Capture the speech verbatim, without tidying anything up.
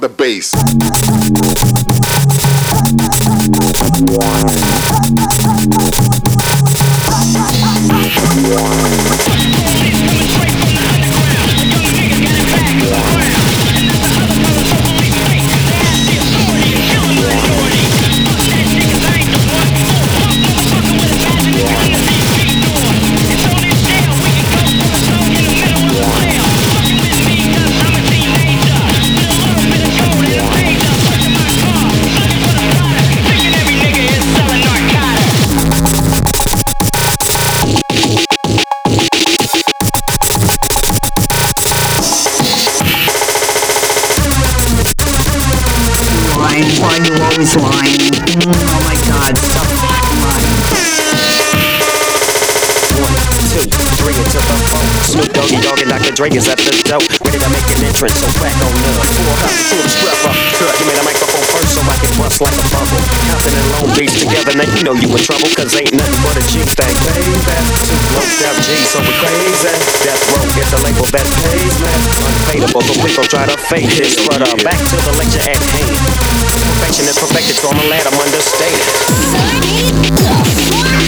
the bass. Why you always lying? Mm, oh my god, stop lying. One, two, three into the phone. Snoop Doggy Dogg and Doctor Dre is at the door, ready to make an entrance, so crack on up. Full house, full strap up, cut. Give me the microphone first so I can bust like a bubble. Compton and Long Beach together, now you know you in trouble, cause ain't nothing but a G thing, baby. Two blokes out G, so we crazy. Death Row, get the label that pays, man. Unfadable, so please don't try to fake this. But uh, back to the lecture at hand. Perfection is perfected, so I'm a lad, I'm understated.